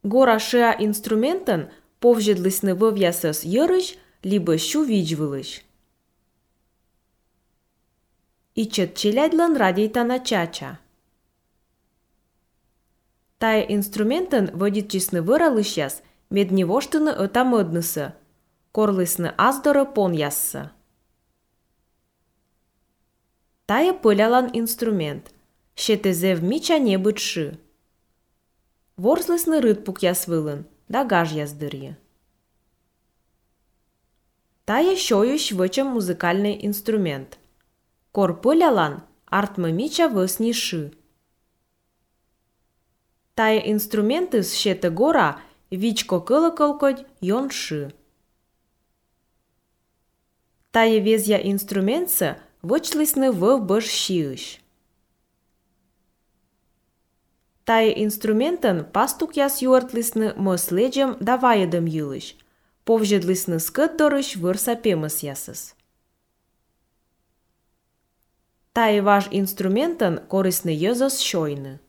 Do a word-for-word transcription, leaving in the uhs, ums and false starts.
Гора шеа инструментен повжедлисны вывьясыс йырыш, либо щу виджвылыш. Ичет челядлан радийтана чача. Тая инструментен водитчисны выралышяс медневоштыны ытамыднысы, корлысны аздоры пон яссы. Тая пылялан инструмент, щетезев мича не бытши. Ворслысны рытпук ясвылын, да гаж яздырье. Тая шоющ вычем музыкальный инструмент. Кор пылялан артмы мича высни-ши. Тая инструментыс щеты гора вичко кылыкылкодь йон ши. Тая везья инструментсы вычлысны в быш щиыш. Тая инструментен пастук яс юартлысны мыследжем да ваедым йылыш, повжедлысны скыт дорыш вырса пемыс ясыс. Тая важ инструментен корысны йызыс шойны.